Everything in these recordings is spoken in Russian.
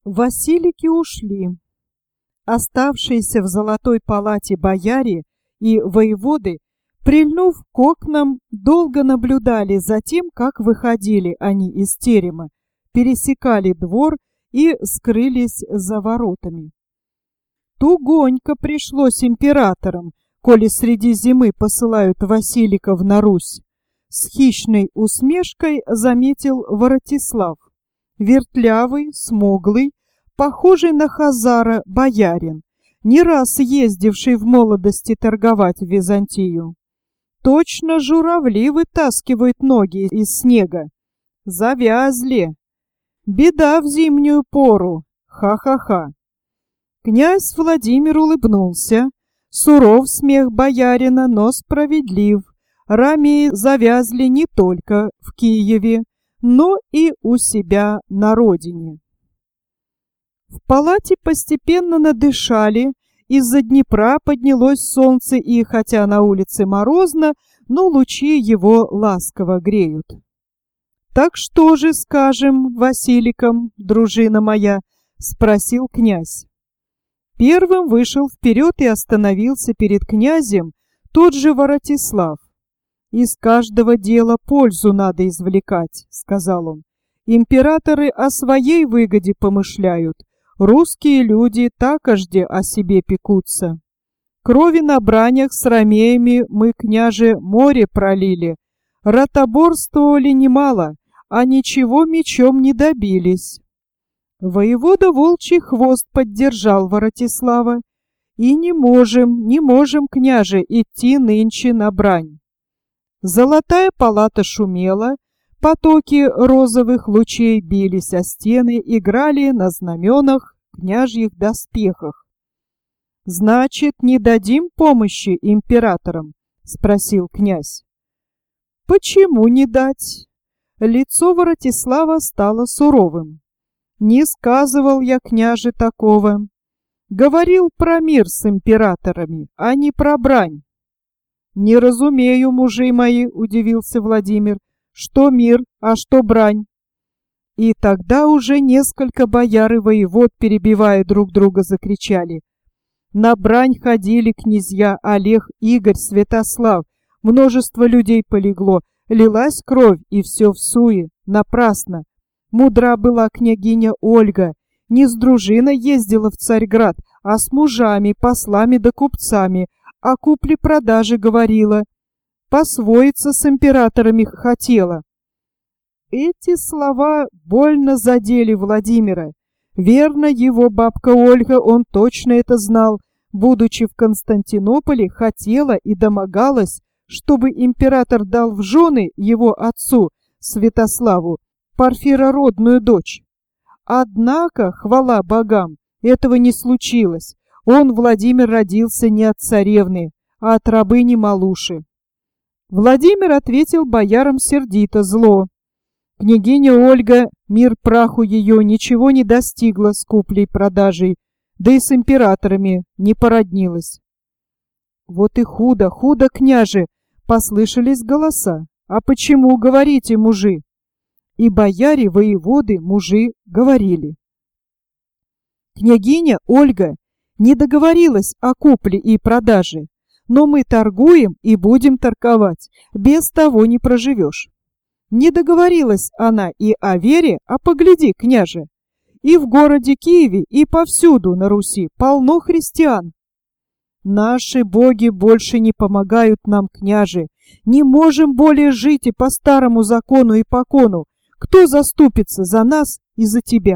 Василики ушли. Оставшиеся в золотой палате бояре и воеводы, прильнув к окнам, долго наблюдали за тем, как выходили они из терема, пересекали двор и скрылись за воротами. Тугонько пришлось императорам, коли среди зимы посылают Василиков на Русь. С хищной усмешкой заметил Воротислав. Вертлявый, смуглый, похожий на хазара боярин, не раз ездивший в молодости торговать в Византию. Точно журавли вытаскивают ноги из снега. Завязли. Беда в зимнюю пору. Ха-ха-ха. Князь Владимир улыбнулся. Суров смех боярина, но справедлив. Ромеи завязли не только в Киеве, но и у себя на родине. В палате постепенно надышали, из-за Днепра поднялось солнце, и хотя на улице морозно, но лучи его ласково греют. «Так что же скажем Василикам, дружина моя?» — спросил князь. Первым вышел вперед и остановился перед князем тот же Воротислав. «Из каждого дела пользу надо извлекать», — сказал он. «Императоры о своей выгоде помышляют, русские люди такожде о себе пекутся. Крови на бранях с ромеями мы, княже, море пролили, ротоборствовали немало, а ничего мечом не добились». Воевода Волчий Хвост поддержал Воротислава. «И не можем, княже, идти нынче на брань». Золотая палата шумела, потоки розовых лучей бились о стены, играли на знаменах, княжьих доспехах. «Значит, не дадим помощи императорам?» — спросил князь. «Почему не дать?» Лицо Воротислава стало суровым. «Не сказывал я, княже, такого. Говорил про мир с императорами, а не про брань». «Не разумею, мужи мои», — удивился Владимир, — «что мир, а что брань?» И тогда уже несколько бояр и воевод, перебивая друг друга, закричали. На брань ходили князья Олег, Игорь, Святослав. Множество людей полегло, лилась кровь, и все всуе, напрасно. Мудра была княгиня Ольга, не с дружиной ездила в Царьград, а с мужами, послами да купцами, о купле-продаже говорила, посвоиться с императорами хотела. Эти слова больно задели Владимира. Верно, его бабка Ольга, он точно это знал, будучи в Константинополе, хотела и домогалась, чтобы император дал в жены его отцу, Святославу, Парфирородную дочь. Однако, хвала богам, этого не случилось. Он, Владимир, родился не от царевны, а от рабыни Малуши. Владимир ответил боярам сердито, зло. Княгиня Ольга, мир праху ее, ничего не достигла с куплей-продажей, да и с императорами не породнилась. «Вот и худо, худо, княже!» — послышались голоса. «А почему, говорите, мужи?» И бояре, воеводы, мужи говорили. «Княгиня Ольга не договорилась о купле и продаже, но мы торгуем и будем торговать, без того не проживешь. Не договорилась она и о вере, а погляди, княже, и в городе Киеве, и повсюду на Руси полно христиан. Наши боги больше не помогают нам, княже, не можем более жить и по старому закону и покону. Кто заступится за нас и за тебя?»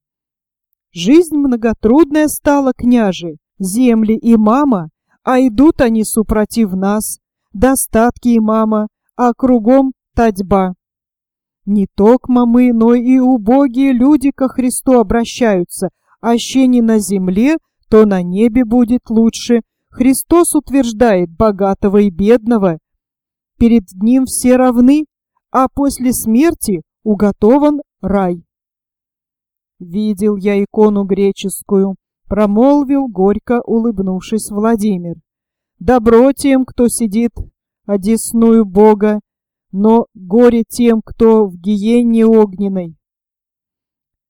Жизнь многотрудная стала, княже, земли и мама, а идут они супротив нас, достатки и мама, а кругом татьба. Не токмо мы, но и убогие люди ко Христу обращаются, аще не на земле, то на небе будет лучше. Христос утверждает богатого и бедного. Перед Ним все равны, а после смерти уготован рай. «Видел я икону греческую», — промолвил, горько улыбнувшись, Владимир. «Добро тем, кто сидит одесную Бога, но горе тем, кто в гиенне огненной».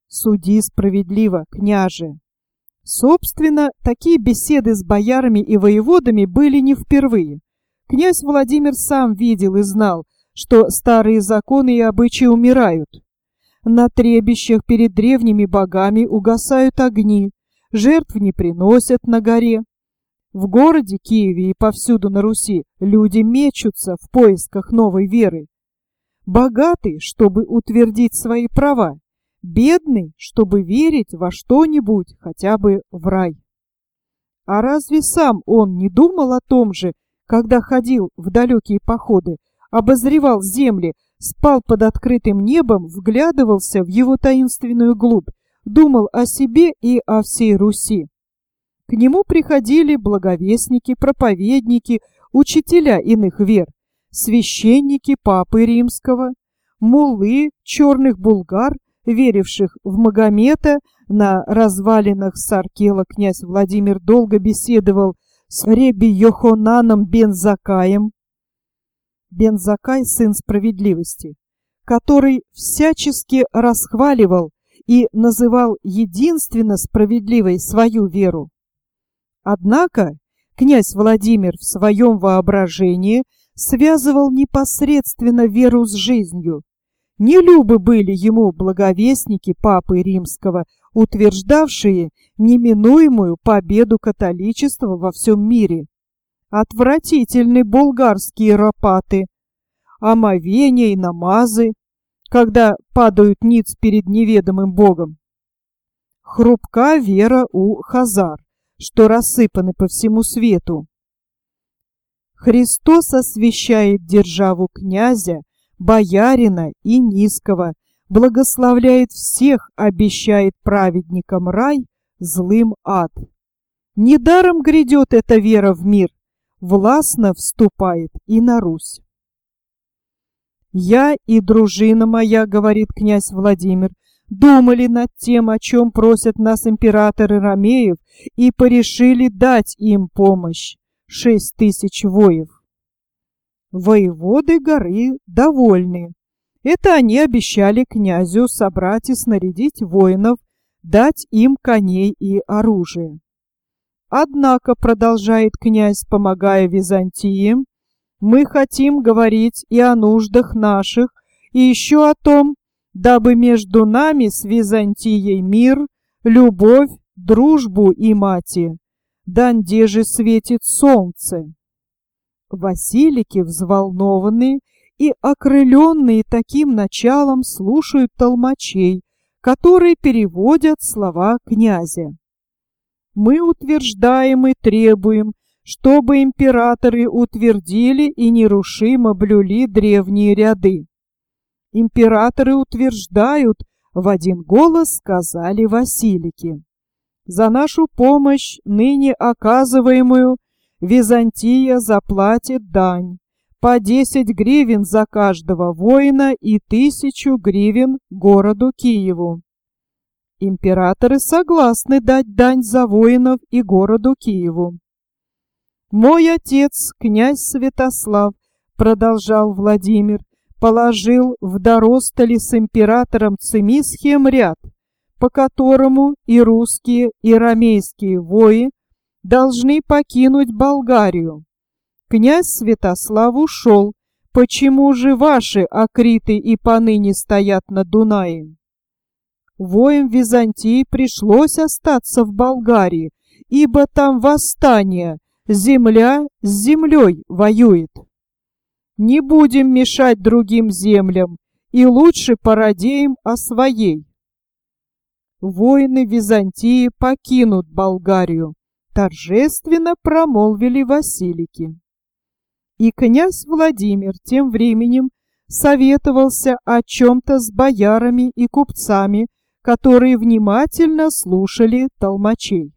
суди справедливо, княже». Собственно, такие беседы с боярами и воеводами были не впервые. Князь Владимир сам видел и знал, что старые законы и обычаи умирают. На требищах перед древними богами угасают огни, жертв не приносят на горе. В городе Киеве и повсюду на Руси люди мечутся в поисках новой веры. Богатый, чтобы утвердить свои права, бедный, чтобы верить во что-нибудь, хотя бы в рай. А разве сам он не думал о том же, когда ходил в далекие походы, обозревал земли, спал под открытым небом, вглядывался в его таинственную глубь, думал о себе и о всей Руси? К нему приходили благовестники, проповедники, учителя иных вер, священники Папы Римского, муллы черных булгар, веривших в Магомета. На развалинах Саркела князь Владимир долго беседовал с Реби Йохананом бен Заккаем. Бен Заккай — сын справедливости, который всячески расхваливал и называл единственно справедливой свою веру. Однако князь Владимир в своем воображении связывал непосредственно веру с жизнью. Нелюбы были ему благовестники Папы Римского, утверждавшие неминуемую победу католичества во всем мире. Отвратительны булгарские ропаты, омовения и намазы, когда падают ниц перед неведомым богом. Хрупка вера у хазар, что рассыпаны по всему свету. Христос освящает державу князя, боярина и низкого, благословляет всех, обещает праведникам рай, злым ад. Недаром грядет эта вера в мир, властно вступает и на Русь. «Я и дружина моя, — говорит князь Владимир, — думали над тем, о чем просят нас императоры ромеев, и порешили дать им помощь, 6000 воев. Воеводы горы довольны. Это они обещали князю собрать и снарядить воинов, дать им коней и оружие. Однако, — продолжает князь, помогая Византии, — мы хотим говорить и о нуждах наших, и еще о том, дабы между нами с Византией мир, любовь, дружбу и мати, данде же светит солнце». Василики, взволнованные и окрыленные таким началом, слушают толмачей, которые переводят слова князя. «Мы утверждаем и требуем, чтобы императоры утвердили и нерушимо блюли древние ряды». «Императоры утверждают», — в один голос сказали Василики. «За нашу помощь, ныне оказываемую, Византия заплатит дань, по 10 гривен за каждого воина и 1000 гривен городу Киеву». Императоры согласны дать дань за воинов и городу Киеву. «Мой отец, князь Святослав, — продолжал Владимир, — положил в Доростоле с императором Цимисхием ряд, по которому и русские, и ромейские вои должны покинуть Болгарию. Князь Святослав ушел. Почему же ваши акриты и поныне стоят на Дунае? Воям Византии пришлось остаться в Болгарии, ибо там восстание, земля с землей воюет. Не будем мешать другим землям, и лучше порадеем о своей. Воины Византии покинут Болгарию, торжественно промолвили Василики. И князь Владимир тем временем советовался о чем-то с боярами и купцами, которые внимательно слушали толмачей.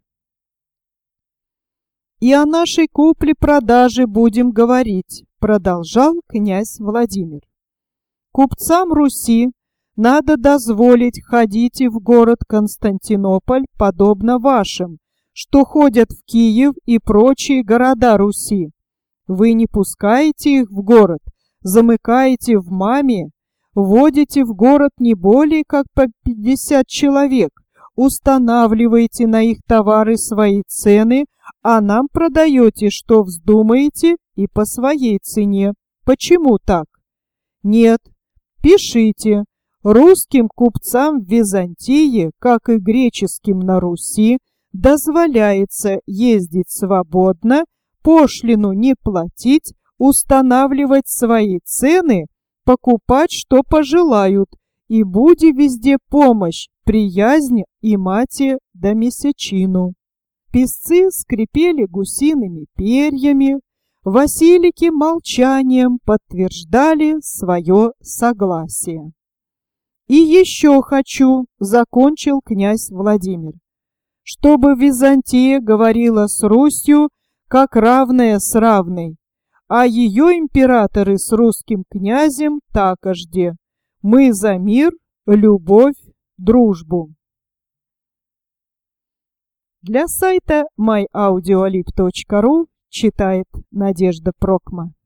«И о нашей купле-продаже будем говорить», — продолжал князь Владимир. «Купцам Руси надо дозволить ходить в город Константинополь, подобно вашим, что ходят в Киев и прочие города Руси. Вы не пускаете их в город, замыкаете в Маме, вводите в город не более как по 50 человек, устанавливаете на их товары свои цены, а нам продаете, что вздумаете, и по своей цене. Почему так? Нет, пишите. Русским купцам в Византии, как и греческим на Руси, дозволяется ездить свободно, пошлину не платить, устанавливать свои цены, покупать, что пожелают, и буде везде помощь, приязнь и мате да месячину. Песцы скрипели гусиными перьями, Василики молчанием подтверждали свое согласие. «И еще хочу», — закончил князь Владимир, «чтобы Византия говорила с Русью, как равная с равной, а ее императоры с русским князем такожде. Мы за мир, любовь, дружбу». Для сайта myaudioalib.ru читает Надежда Прокма.